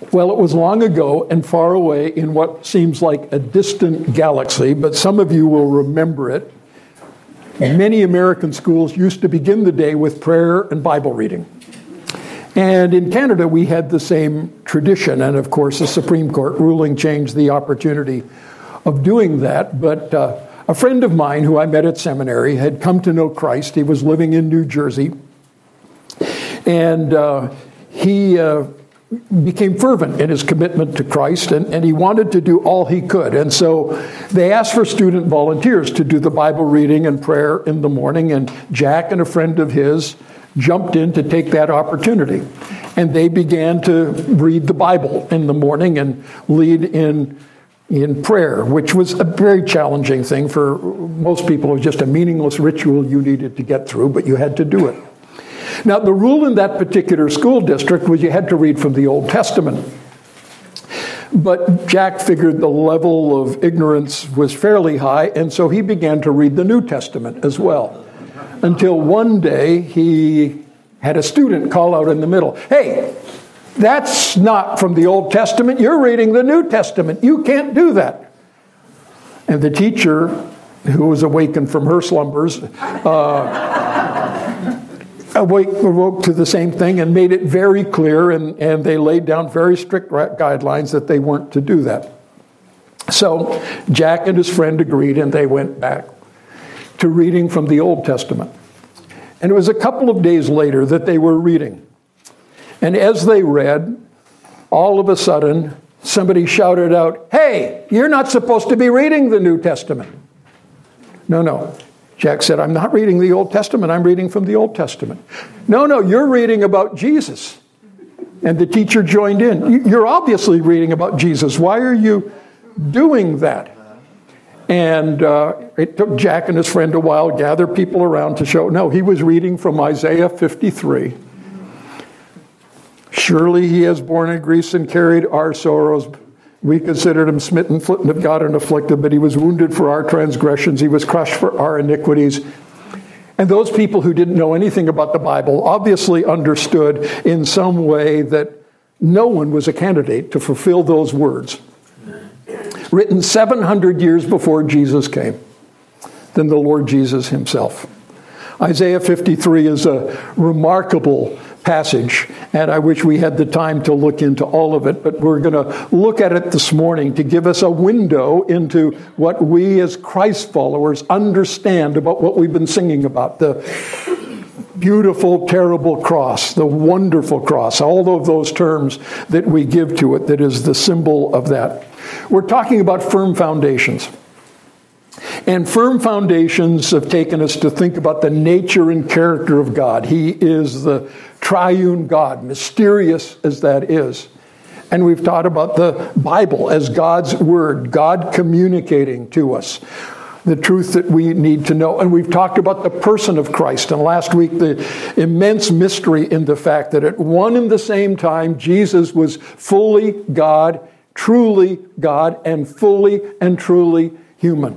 Well, it was long ago and far away in what seems like a distant galaxy, but some of you will remember it. Many American schools used to begin the day with prayer and Bible reading. And in Canada, we had the same tradition. And of course, the Supreme Court ruling changed the opportunity of doing that. But a friend of mine who I met at seminary had come to know Christ. He was living in New Jersey. And he became fervent in his commitment to Christ, and he wanted to do all he could. And so they asked for student volunteers to do the Bible reading and prayer in the morning, and Jack and a friend of his jumped in to take that opportunity. And they began to read the Bible in the morning and lead in prayer, which was a very challenging thing for most people. It was just a meaningless ritual you needed to get through, but you had to do it. Now, the rule in that particular school district was you had to read from the Old Testament. But Jack figured the level of ignorance was fairly high, and so he began to read the New Testament as well. Until one day, he had a student call out in the middle, "Hey, that's not from the Old Testament. You're reading the New Testament. You can't do that." And the teacher, who was awakened from her slumbers, awoke to the same thing and made it very clear, and they laid down very strict guidelines that they weren't to do that. So Jack and his friend agreed, and they went back to reading from the Old Testament. And it was a couple of days later that they were reading. And as they read, all of a sudden, somebody shouted out, "Hey, you're not supposed to be reading the New Testament." No. Jack said, "I'm not reading the Old Testament. I'm reading from the Old Testament." No, you're reading about Jesus. And the teacher joined in. "You're obviously reading about Jesus. Why are you doing that?" And it took Jack and his friend a while to gather people around to show, no, he was reading from Isaiah 53. "Surely he has borne our griefs and carried our sorrows. We considered him smitten of God and afflicted, but he was wounded for our transgressions. He was crushed for our iniquities." And those people who didn't know anything about the Bible obviously understood in some way that no one was a candidate to fulfill those words, written 700 years before Jesus came, than the Lord Jesus himself. Isaiah 53 is a remarkable passage, and I wish we had the time to look into all of it, but we're going to look at it this morning to give us a window into what we as Christ followers understand about what we've been singing about, the beautiful, terrible cross, the wonderful cross, all of those terms that we give to it that is the symbol of that. We're talking about firm foundations. And firm foundations have taken us to think about the nature and character of God. He is the triune God, mysterious as that is. And we've taught about the Bible as God's word, God communicating to us the truth that we need to know. And we've talked about the person of Christ. And last week, the immense mystery in the fact that at one and the same time, Jesus was fully God, and fully and truly human.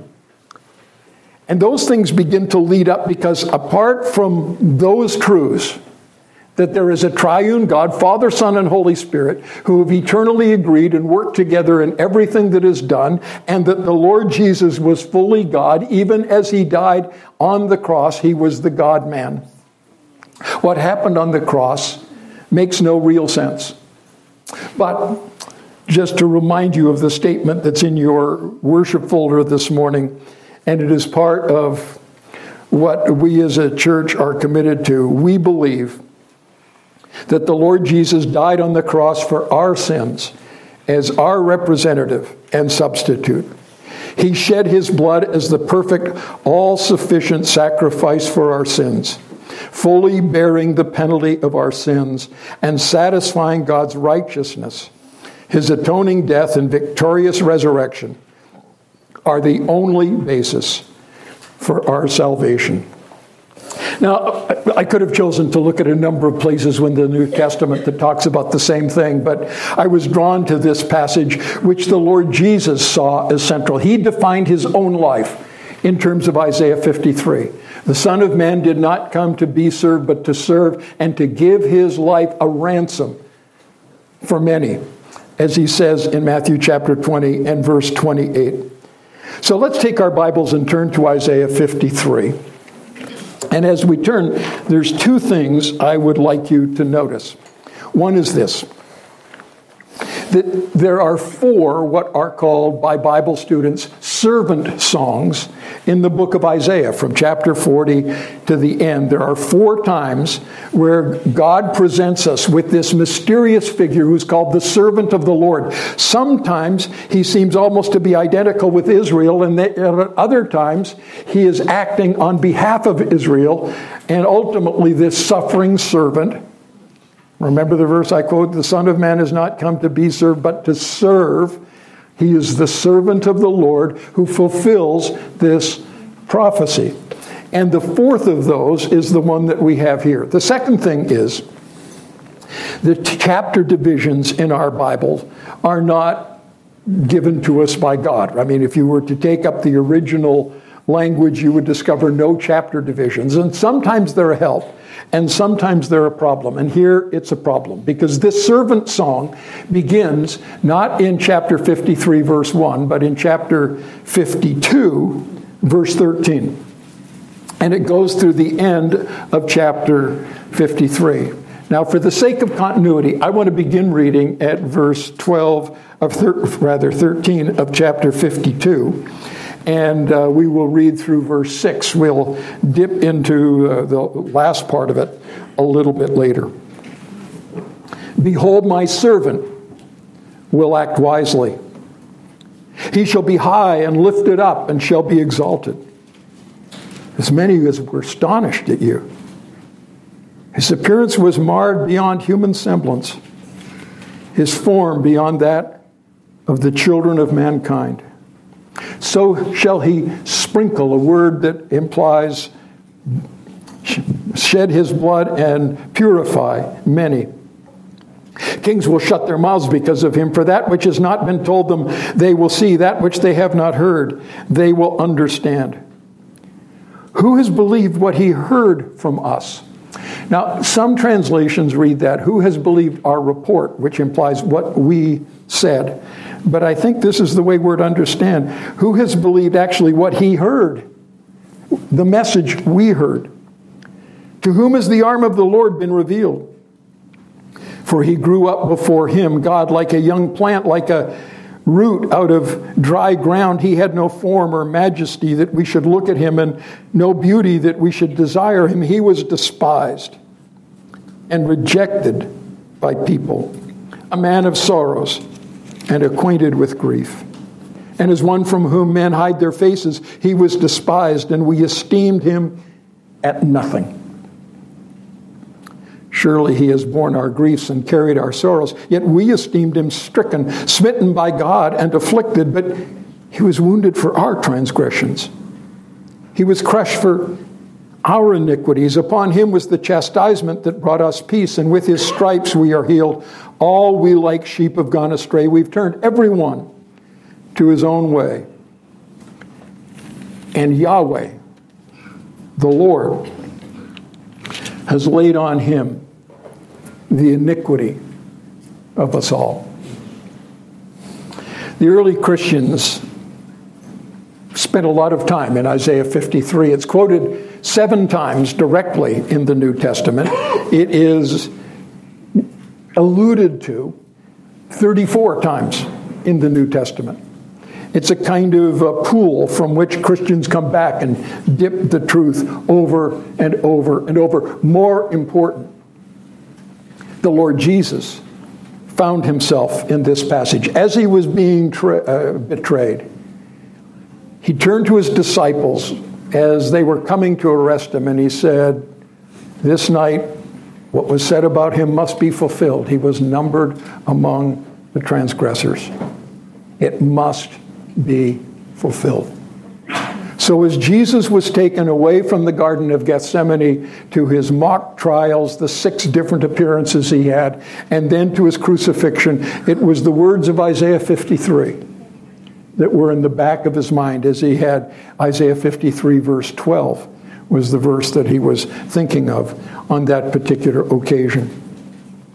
And those things begin to lead up because apart from those truths, that there is a triune God, Father, Son, and Holy Spirit, who have eternally agreed and worked together in everything that is done, and that the Lord Jesus was fully God, even as he died on the cross, he was the God-man. What happened on the cross makes no real sense. But just to remind you of the statement that's in your worship folder this morning, and it is part of what we as a church are committed to. We believe that the Lord Jesus died on the cross for our sins as our representative and substitute. He shed his blood as the perfect, all-sufficient sacrifice for our sins, fully bearing the penalty of our sins and satisfying God's righteousness. His atoning death and victorious resurrection are the only basis for our salvation. Now, I could have chosen to look at a number of places in the New Testament that talks about the same thing, but I was drawn to this passage, which the Lord Jesus saw as central. He defined his own life in terms of Isaiah 53. The Son of Man did not come to be served, but to serve and to give his life a ransom for many. as he says in Matthew chapter 20 and verse 28. So let's take our Bibles and turn to Isaiah 53. And as we turn, there's two things I would like you to notice. One is this, that there are four what are called by Bible students servant songs in the book of Isaiah from chapter 40 to the end. There are four times where God presents us with this mysterious figure who's called the servant of the Lord. Sometimes he seems almost to be identical with Israel, and at other times he is acting on behalf of Israel, and ultimately this suffering servant. Remember the verse I quote, the Son of Man has not come to be served, but to serve. He is the servant of the Lord who fulfills this prophecy. And the fourth of those is the one that we have here. The second thing is the chapter divisions in our Bible are not given to us by God. I mean, if you were to take up the original language, you would discover no chapter divisions. And sometimes they're a help. And sometimes they're a problem. And here it's a problem because this servant song begins not in chapter 53, verse 1, but in chapter 52, verse 13. And it goes through the end of chapter 53. Now, for the sake of continuity, I want to begin reading at verse 13 of chapter 52. And we will read through verse 6. We'll dip into the last part of it a little bit later. Behold, my servant will act wisely. He shall be high and lifted up and shall be exalted. As many as were astonished at you. His appearance was marred beyond human semblance. His form beyond that of the children of mankind. So shall he sprinkle, a word that implies shed his blood and purify many. Kings will shut their mouths because of him, for that which has not been told them they will see, that which they have not heard they will understand. Who has believed what he heard from us? Now, some translations read that, who has believed our report, which implies what we said. But I think this is the way we're to understand. Who has believed actually what he heard? The message we heard. To whom has the arm of the Lord been revealed? For he grew up before him, God, like a young plant, like a root out of dry ground. He had no form or majesty that we should look at him, and no beauty that we should desire him. He was despised and rejected by people, a man of sorrows and acquainted with grief. And as one from whom men hide their faces, he was despised, and we esteemed him at nothing. Surely he has borne our griefs and carried our sorrows, yet we esteemed him stricken, smitten by God, and afflicted, but he was wounded for our transgressions. He was crushed for our iniquities. Upon him was the chastisement that brought us peace, and with his stripes we are healed. All we like sheep have gone astray. We've turned everyone to his own way. And Yahweh, the Lord, has laid on him the iniquity of us all. The early Christians spent a lot of time in Isaiah 53. It's quoted 7 times directly in the New Testament. It is alluded to 34 times in the New Testament. It's a kind of a pool from which Christians come back and dip the truth over and over and over. More important, the Lord Jesus found himself in this passage. As he was being betrayed, he turned to his disciples as they were coming to arrest him, and he said, "This night, what was said about him must be fulfilled. He was numbered among the transgressors." It must be fulfilled. So as Jesus was taken away from the Garden of Gethsemane to his mock trials, the 6 different appearances he had, and then to his crucifixion, it was the words of Isaiah 53 that were in the back of his mind as he had Isaiah 53 verse 12 was the verse that he was thinking of on that particular occasion.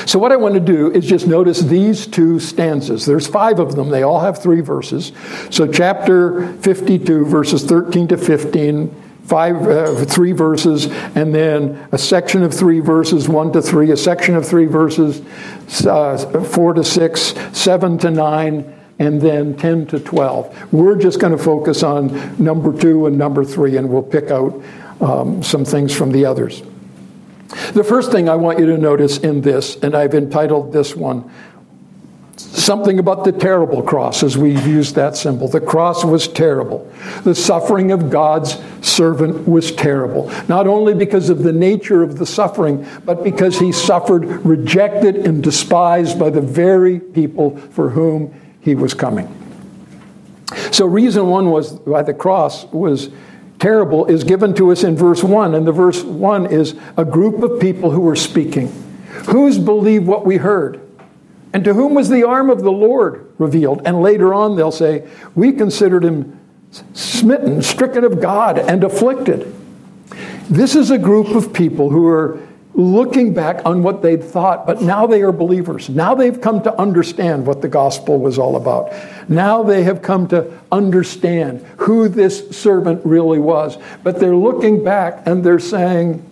So what I want to do is just notice these two stanzas. There's 5 of them. They all have 3 verses. So chapter 52, verses 13 to 15, 3 verses, and then a section of 3 verses, 1 to 3, a section of 3 verses, 4 to 6, 7 to 9, and then 10 to 12. We're just going to focus on number 2 and number 3, and we'll pick out some things from the others. The first thing I want you to notice in this, and I've entitled this one, something about the terrible cross, as we've used that symbol. The cross was terrible. The suffering of God's servant was terrible. Not only because of the nature of the suffering, but because he suffered rejected and despised by the very people for whom he was coming. So reason 1 was why the cross was terrible is given to us in verse 1. And the verse 1 is a group of people who were speaking. Who's believed what we heard? And to whom was the arm of the Lord revealed? And later on they'll say, we considered him smitten, stricken of God, and afflicted. This is a group of people who are looking back on what they'd thought, but now they are believers. Now they've come to understand what the gospel was all about. Now they have come to understand who this servant really was. But they're looking back and they're saying,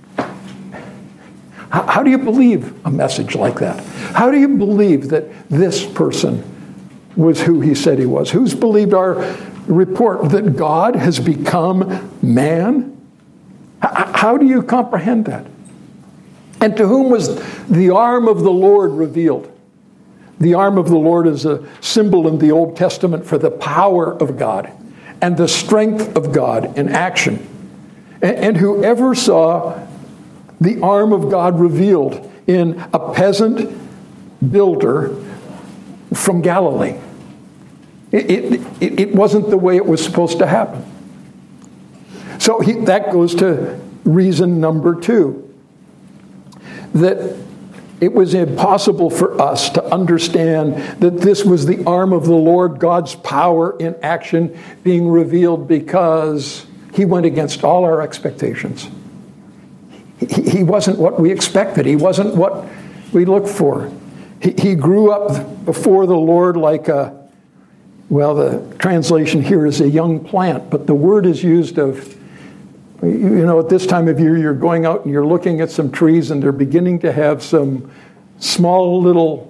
how do you believe a message like that? How do you believe that this person was who he said he was? Who's believed our report that God has become man? How do you comprehend that? And to whom was the arm of the Lord revealed? The arm of the Lord is a symbol in the Old Testament for the power of God and the strength of God in action. And whoever saw the arm of God revealed in a peasant builder from Galilee, it wasn't the way it was supposed to happen. So that goes to reason number 2. That it was impossible for us to understand that this was the arm of the Lord, God's power in action being revealed, because he went against all our expectations. He wasn't what we expected. He wasn't what we looked for. He grew up before the Lord like the translation here is a young plant, but the word is used of, at this time of year, you're going out and you're looking at some trees and they're beginning to have some small little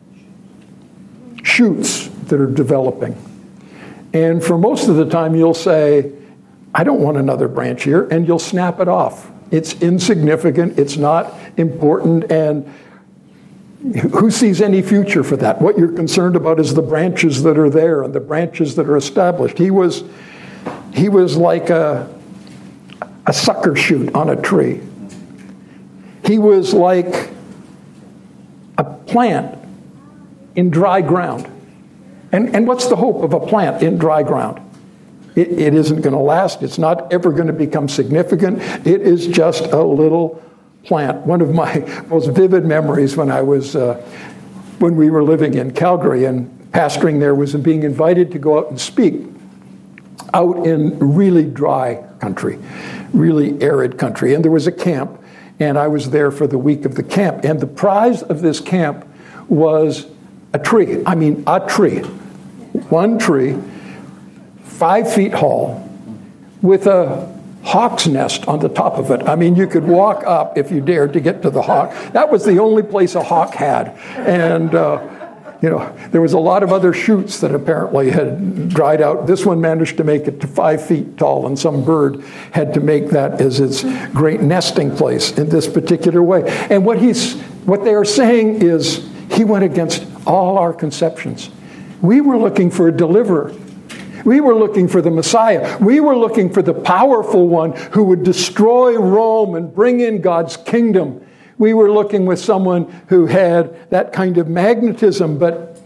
shoots that are developing. And for most of the time, you'll say, I don't want another branch here, and you'll snap it off. It's insignificant, it's not important, and who sees any future for that? What you're concerned about is the branches that are there and the branches that are established. He was like a sucker shoot on a tree. He was like a plant in dry ground. And what's the hope of a plant in dry ground? It isn't going to last. It's not ever going to become significant. It is just a little plant. One of my most vivid memories when we were living in Calgary and pastoring there was being invited to go out and speak out in really dry country, really arid country. And there was a camp, and I was there for the week of the camp. And the prize of this camp was a tree. I mean, a tree. One tree, 5 feet tall, with a hawk's nest on the top of it. I mean, you could walk up if you dared to get to the hawk. That was the only place a hawk had. And, there was a lot of other shoots that apparently had dried out. This one managed to make it to 5 feet tall, and some bird had to make that as its great nesting place in this particular way. And what they are saying is, he went against all our conceptions. We were looking for a deliverer. We were looking for the Messiah. We were looking for the powerful one who would destroy Rome and bring in God's kingdom. We were looking with someone who had that kind of magnetism, but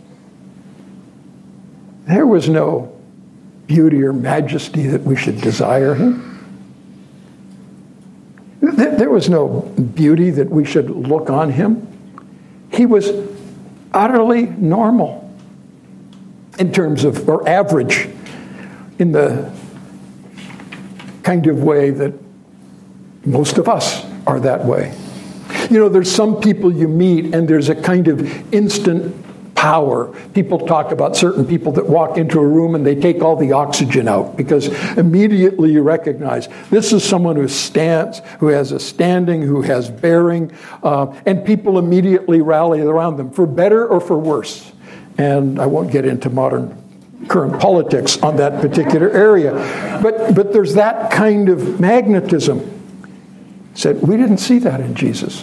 there was no beauty or majesty that we should desire him. There was no beauty that we should look on him. He was utterly normal in terms of, or average, in the kind of way that most of us are that way. There's some people you meet and there's a kind of instant power. People talk about certain people that walk into a room and they take all the oxygen out because immediately you recognize this is someone who stands, who has a standing, who has bearing, and people immediately rally around them for better or for worse. And I won't get into current politics on that particular area, but there's that kind of magnetism. Said we didn't see that in Jesus.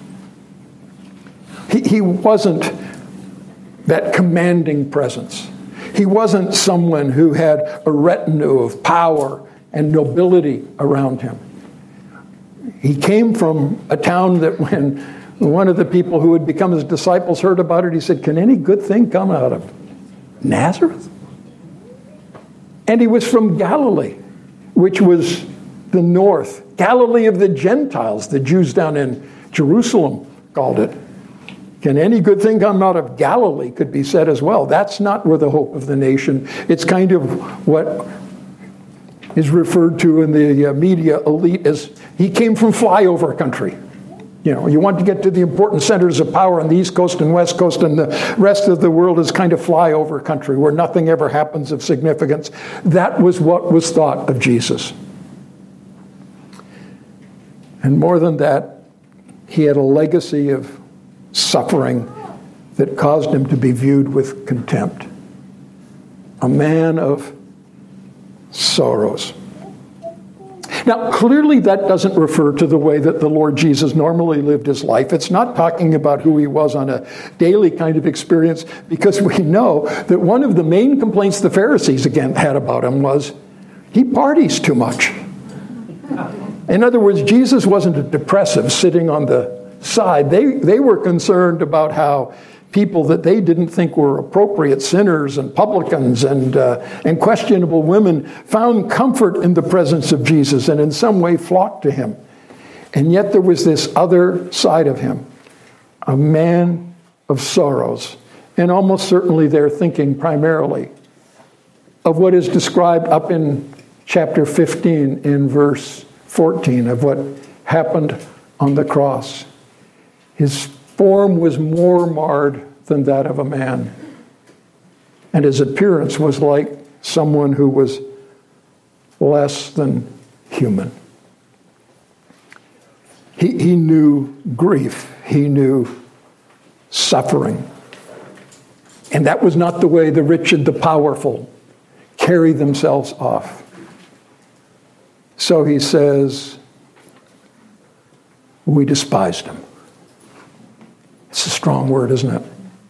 He wasn't that commanding presence. He wasn't someone who had a retinue of power and nobility around him. He came from a town that when one of the people who had become his disciples heard about it, he said, "Can any good thing come out of Nazareth?" And he was from Galilee, which was the north. Galilee of the Gentiles, the Jews down in Jerusalem called it. Can any good thing come out of Galilee could be said as well. That's not where the hope of the nation. It's kind of what is referred to in the media elite as he came from flyover country. You want to get to the important centers of power on the East Coast and West Coast, and the rest of the world is kind of flyover country where nothing ever happens of significance. That was what was thought of Jesus. And more than that, he had a legacy of suffering that caused him to be viewed with contempt. A man of sorrows. Now, clearly that doesn't refer to the way that the Lord Jesus normally lived his life. It's not talking about who he was on a daily kind of experience, because we know that one of the main complaints the Pharisees again had about him was he parties too much. In other words, Jesus wasn't a depressive sitting on the side. They were concerned about how people that they didn't think were appropriate sinners and publicans and questionable women found comfort in the presence of Jesus and in some way flocked to him. And yet there was this other side of him, a man of sorrows. And almost certainly they're thinking primarily of what is described up in chapter 15 in verse 14 of what happened on the cross. His form was more marred than that of a man, and his appearance was like someone who was less than human. He knew grief. He knew suffering. And that was not the way the rich and the powerful carry themselves off. So he says, we despised him. It's a strong word, isn't it?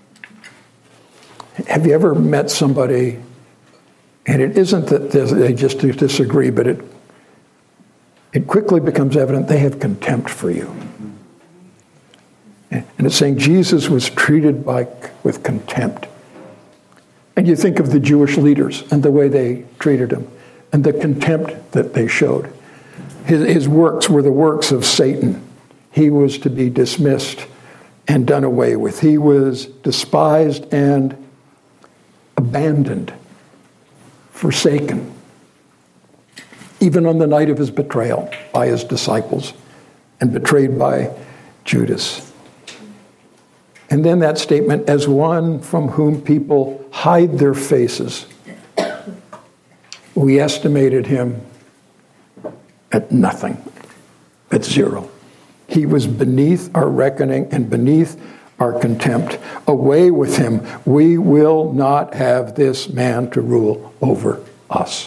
Have you ever met somebody, and it isn't that they just disagree, but it quickly becomes evident they have contempt for you. And it's saying Jesus was treated with contempt. And you think of the Jewish leaders and the way they treated him and the contempt that they showed. His works were the works of Satan. He was to be dismissed and done away with. He was despised and abandoned, forsaken, even on the night of his betrayal by his disciples and betrayed by Judas. And then that statement, as one from whom people hide their faces, we estimated him at nothing, at zero. He was beneath our reckoning and beneath our contempt. Away with him. We will not have this man to rule over us.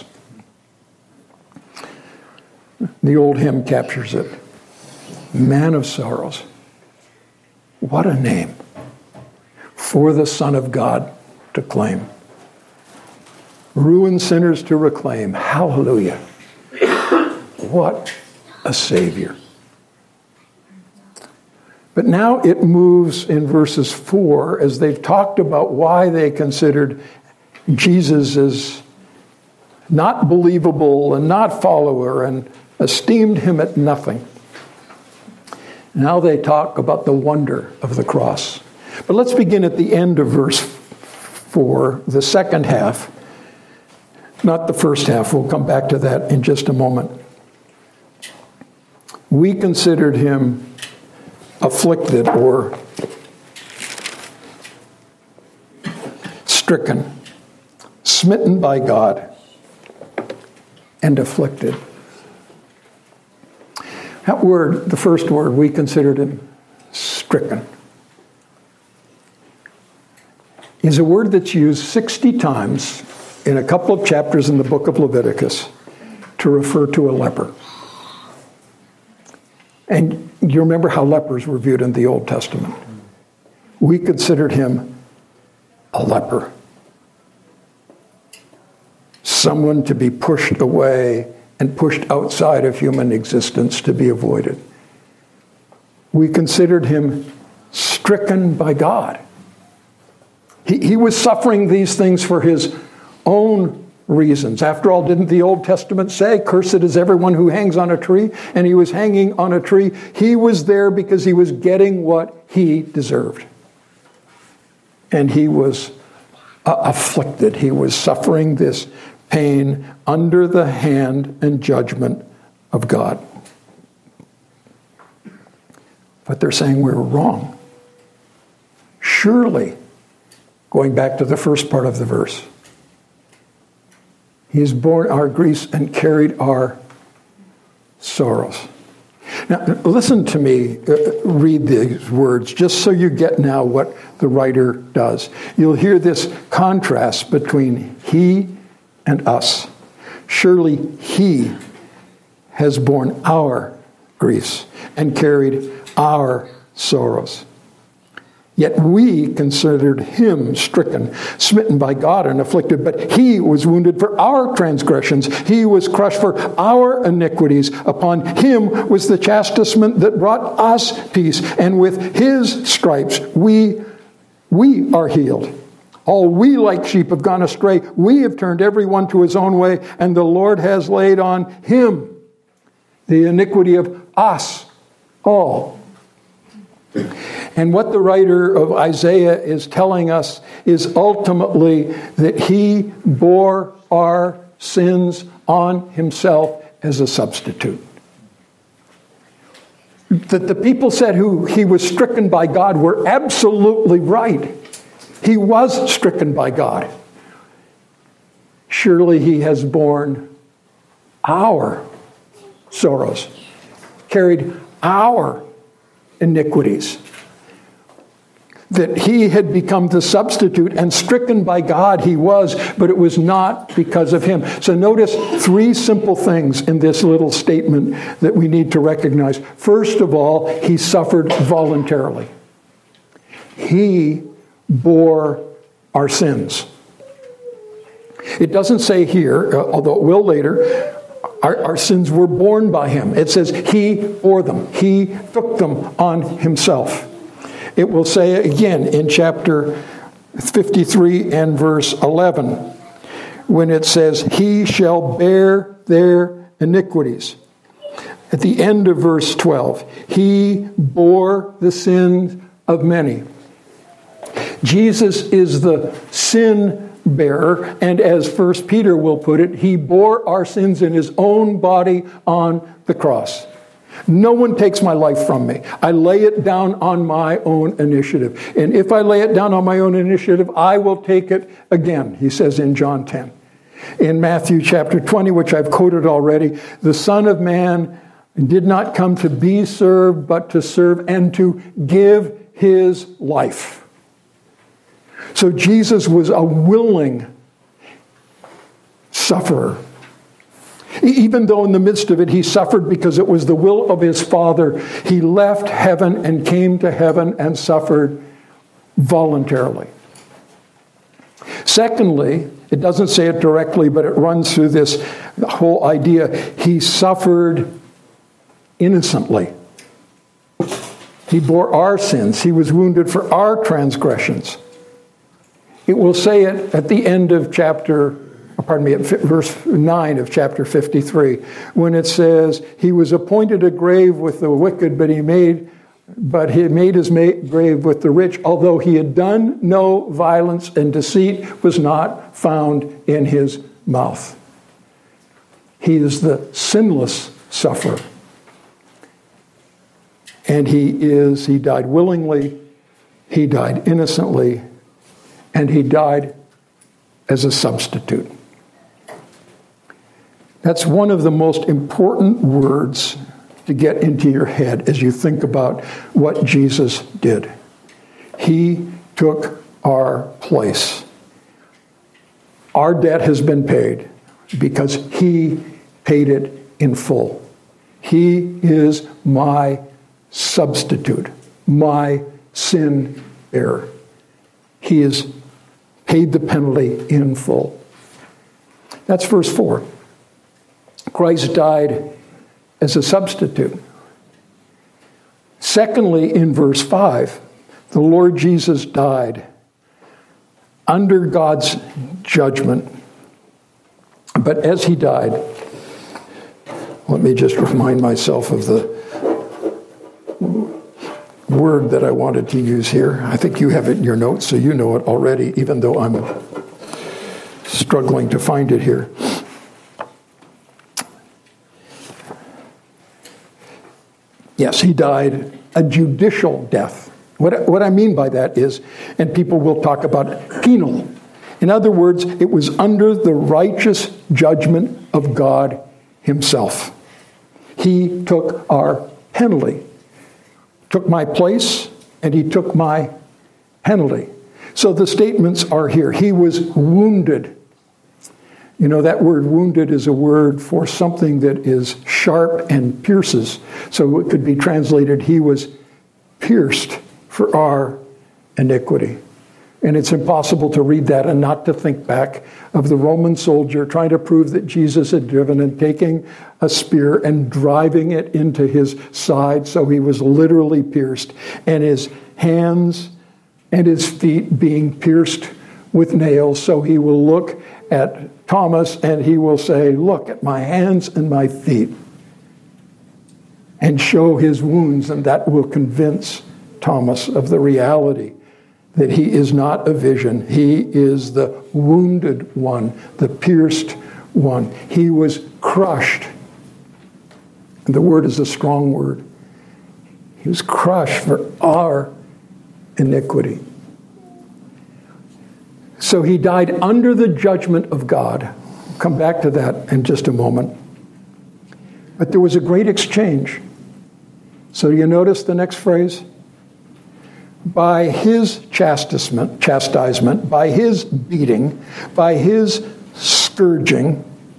The old hymn captures it. Man of sorrows. What a name for the Son of God to claim. Ruined sinners to reclaim. Hallelujah. What a Savior. But now it moves in verses 4 as they've talked about why they considered Jesus as not believable and not follower and esteemed him at nothing. Now they talk about the wonder of the cross. But let's begin at the end of verse 4, the second half, not the first half. We'll come back to that in just a moment. We considered him afflicted or stricken, smitten by God, and afflicted. That word, the first word, we considered him stricken, is a word that's used 60 times in a couple of chapters in the book of Leviticus to refer to a leper. And you remember how lepers were viewed in the Old Testament. We considered him a leper. Someone to be pushed away and pushed outside of human existence to be avoided. We considered him stricken by God. He was suffering these things for his own reasons. After all, didn't the Old Testament say, "Cursed is everyone who hangs on a tree"? And he was hanging on a tree. He was there because he was getting what he deserved. And he was afflicted. He was suffering this pain under the hand and judgment of God. But they're saying we were wrong. Surely, going back to the first part of the verse, he's borne our griefs and carried our sorrows. Now, listen to me read these words, just so you get now what the writer does. You'll hear this contrast between he and us. Surely he has borne our griefs and carried our sorrows. Yet we considered him stricken, smitten by God, and afflicted. But he was wounded for our transgressions. He was crushed for our iniquities. Upon him was the chastisement that brought us peace. And with his stripes we are healed. All we like sheep have gone astray. We have turned everyone to his own way. And the Lord has laid on him the iniquity of us all. And what the writer of Isaiah is telling us is ultimately that he bore our sins on himself as a substitute. That the people said who he was stricken by God were absolutely right. He was stricken by God. Surely he has borne our sorrows, carried our iniquities. That he had become the substitute, and stricken by God he was, but it was not because of him. So notice three simple things in this little statement that we need to recognize. First of all, he suffered voluntarily. He bore our sins. It doesn't say here, although it will later, our sins were borne by him. It says he bore them. He took them on himself. It will say again in chapter 53 and verse 11, when it says, he shall bear their iniquities. At the end of verse 12, he bore the sins of many. Jesus is the sin bearer, and as 1 Peter will put it, he bore our sins in his own body on the cross. No one takes my life from me. I lay it down on my own initiative. And if I lay it down on my own initiative, I will take it again, he says in John 10. In Matthew chapter 20, which I've quoted already, the Son of Man did not come to be served, but to serve and to give his life. So Jesus was a willing sufferer. Even though in the midst of it he suffered because it was the will of his Father, he left heaven and came to heaven and suffered voluntarily. Secondly, it doesn't say it directly, but it runs through this whole idea. He suffered innocently. He bore our sins. He was wounded for our transgressions. It will say it at the end of verse 9 of chapter 53, when it says, he was appointed a grave with the wicked, but he made his grave with the rich, although he had done no violence, and deceit was not found in his mouth. He is the sinless sufferer. And he died willingly, he died innocently, and he died as a substitute. That's one of the most important words to get into your head as you think about what Jesus did. He took our place. Our debt has been paid because he paid it in full. He is my substitute, my sin bearer. He has paid the penalty in full. That's verse 4. Christ died as a substitute. Secondly, in verse 5, the Lord Jesus died under God's judgment. But as he died, let me just remind myself of the word that I wanted to use here. I think you have it in your notes, so you know it already, even though I'm struggling to find it here. Yes, he died a judicial death. What I mean by that is, and people will talk about penal. In other words, it was under the righteous judgment of God himself. He took our penalty, took my place, and he took my penalty. So the statements are here. He was wounded. You know, that word wounded is a word for something that is sharp and pierces. So it could be translated, he was pierced for our iniquity. And it's impossible to read that and not to think back of the Roman soldier trying to prove that Jesus had driven and taking a spear and driving it into his side. So he was literally pierced, and his hands and his feet being pierced with nails. So he will look at Thomas and he will say, "Look at my hands and my feet," and show his wounds, and that will convince Thomas of the reality that he is not a vision. He is the wounded one, the pierced one. He was crushed. And the word is a strong word. He was crushed for our iniquity. So he died under the judgment of God. I'll come back to that in just a moment. But there was a great exchange. So you notice the next phrase? By his chastisement, by his beating, by his scourging,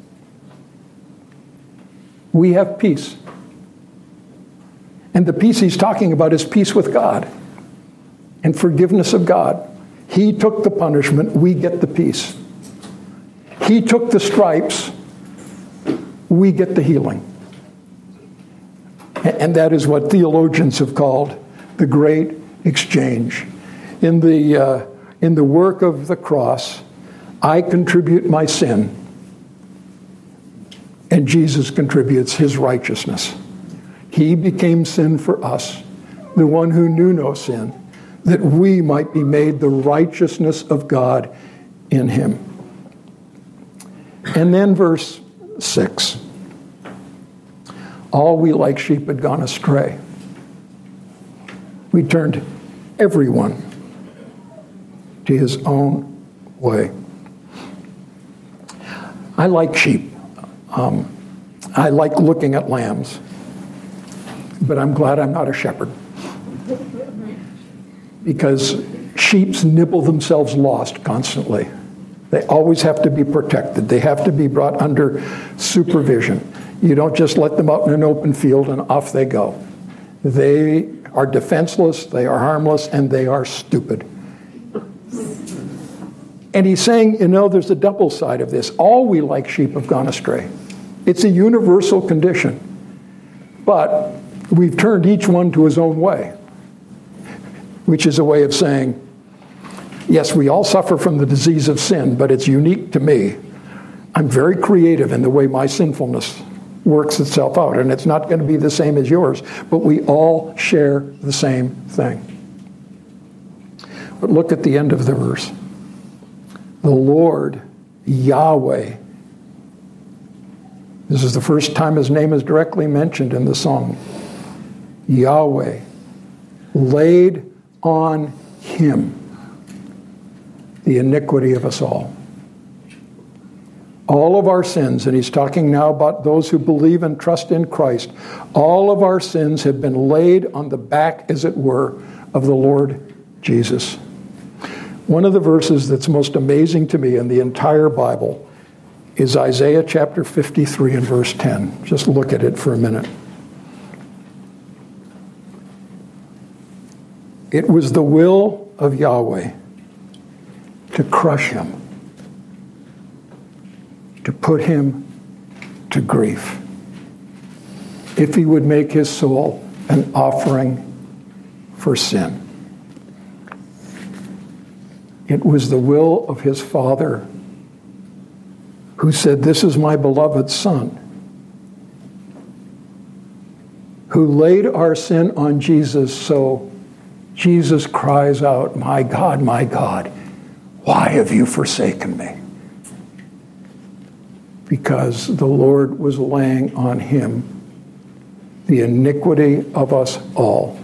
we have peace. And the peace he's talking about is peace with God and forgiveness of God. He took the punishment, we get the peace. He took the stripes, we get the healing. And that is what theologians have called the great exchange. In the work of the cross, I contribute my sin, and Jesus contributes his righteousness. He became sin for us, the one who knew no sin, that we might be made the righteousness of God in him. And then verse 6. All we like sheep had gone astray. We turned everyone to his own way. I like sheep. I like looking at lambs. But I'm glad I'm not a shepherd. Because sheep nibble themselves lost constantly. They always have to be protected. They have to be brought under supervision. You don't just let them out in an open field and off they go. They are defenseless, they are harmless, and they are stupid. And he's saying, you know, there's a double side of this. All we like sheep have gone astray. It's a universal condition. But we've turned each one to his own way, which is a way of saying, yes, we all suffer from the disease of sin, but it's unique to me. I'm very creative in the way my sinfulness works itself out, and it's not going to be the same as yours, but we all share the same thing. But look at the end of the verse. The Lord, Yahweh. This is the first time his name is directly mentioned in the song. Yahweh laid on him the iniquity of us all. All of our sins, and he's talking now about those who believe and trust in Christ, all of our sins have been laid on the back, as it were, of the Lord Jesus. One of the verses that's most amazing to me in the entire Bible is Isaiah chapter 53 and verse 10. Just look at it for a minute. It was the will of Yahweh to crush him, to put him to grief, if he would make his soul an offering for sin. It was the will of his Father, who said, "This is my beloved Son," who laid our sin on Jesus, so Jesus cries out, my God, why have you forsaken me?" Because the Lord was laying on him the iniquity of us all.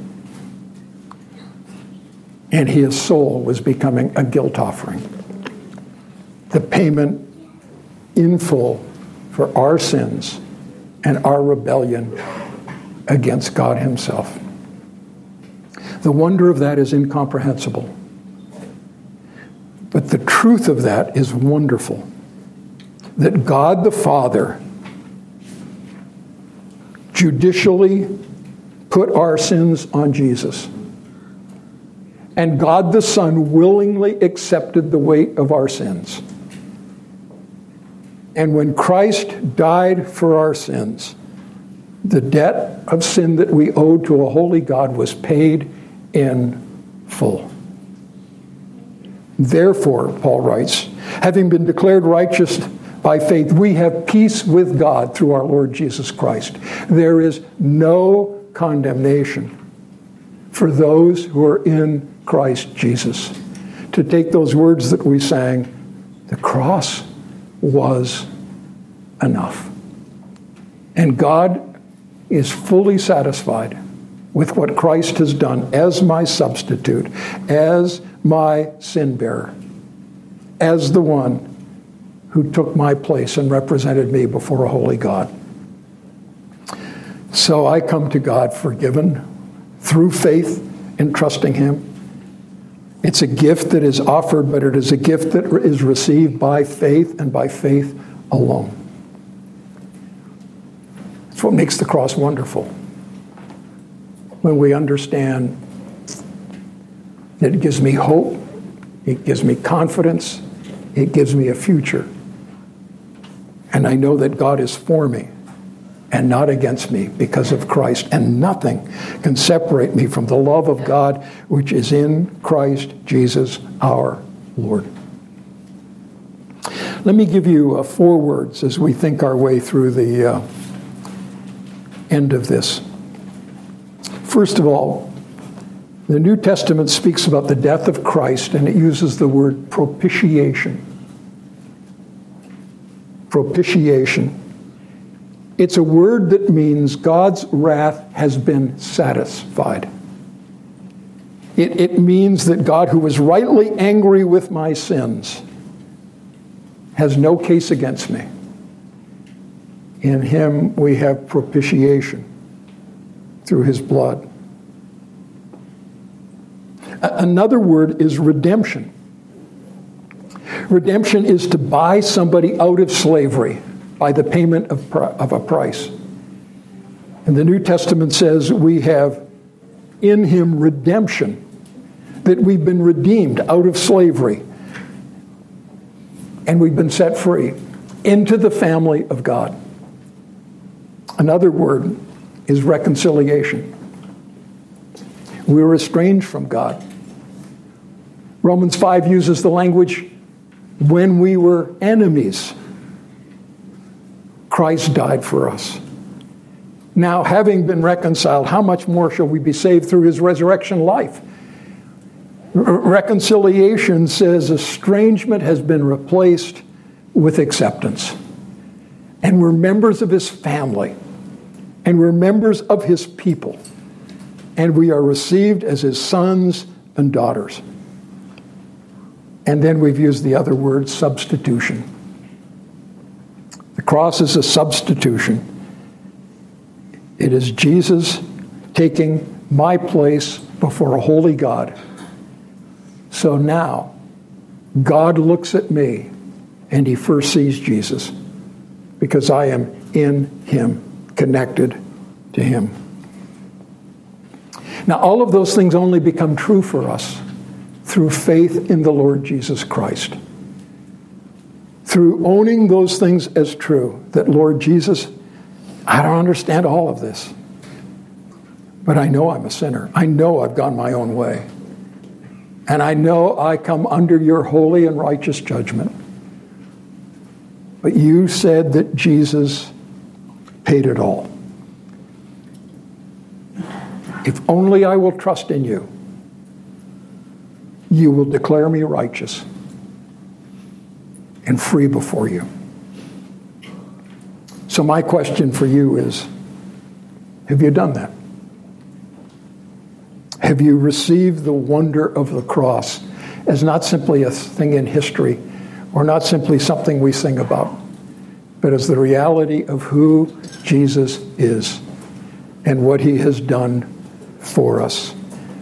And his soul was becoming a guilt offering. The payment in full for our sins and our rebellion against God himself. The wonder of that is incomprehensible. But the truth of that is wonderful. That God the Father judicially put our sins on Jesus. And God the Son willingly accepted the weight of our sins. And when Christ died for our sins, the debt of sin that we owed to a holy God was paid in full. Therefore, Paul writes, having been declared righteous by faith, we have peace with God through our Lord Jesus Christ. There is no condemnation for those who are in Christ Jesus. To take those words that we sang, the cross was enough. And God is fully satisfied with what Christ has done as my substitute, as my sin bearer, as the one who took my place and represented me before a holy God. So I come to God forgiven through faith in trusting him. It's a gift that is offered, but it is a gift that is received by faith and by faith alone. That's what makes the cross wonderful. When we understand that it gives me hope, it gives me confidence, it gives me a future. And I know that God is for me and not against me because of Christ. And nothing can separate me from the love of God which is in Christ Jesus our Lord. Let me give you 4 words as we think our way through the end of this. First of all, the New Testament speaks about the death of Christ, and it uses the word propitiation. Propitiation. It's a word that means God's wrath has been satisfied. It means that God, who was rightly angry with my sins, has no case against me. In him we have propitiation through his blood. Another word is redemption. Redemption is to buy somebody out of slavery by the payment of a price. And the New Testament says we have in him redemption, that we've been redeemed out of slavery and we've been set free into the family of God. Another word is reconciliation. We were estranged from God. Romans 5 uses the language, when we were enemies, Christ died for us. Now, having been reconciled, how much more shall we be saved through his resurrection life? Reconciliation says estrangement has been replaced with acceptance. And we're members of his family. And we're members of his people. and we are received as his sons and daughters. And then we've used the other word, substitution. The cross is a substitution. It is Jesus taking my place before a holy God. So now, God looks at me and he first sees Jesus because I am in him, connected to him. Now, all of those things only become true for us through faith in the Lord Jesus Christ. Through owning those things as true, that Lord Jesus, I don't understand all of this, but I know I'm a sinner. I know I've gone my own way. And I know I come under your holy and righteous judgment. But you said that Jesus paid it all. If only I will trust in you, you will declare me righteous and free before you. So my question for you is, have you done that? Have you received the wonder of the cross as not simply a thing in history or not simply something we sing about, but as the reality of who Jesus is and what he has done for us?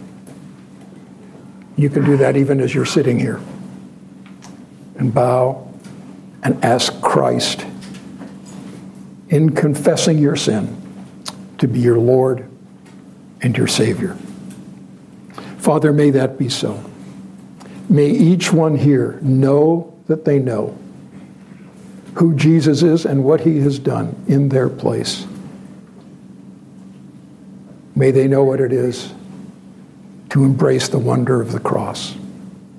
You can do that even as you're sitting here and bow and ask Christ, in confessing your sin, to be your Lord and your Savior. Father, may that be so. May each one here know that they know who Jesus is and what he has done in their place. May they know what it is to embrace the wonder of the cross.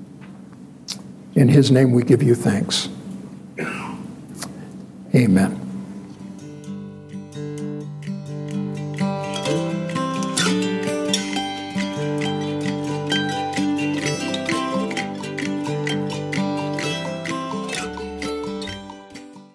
In his name we give you thanks. Amen.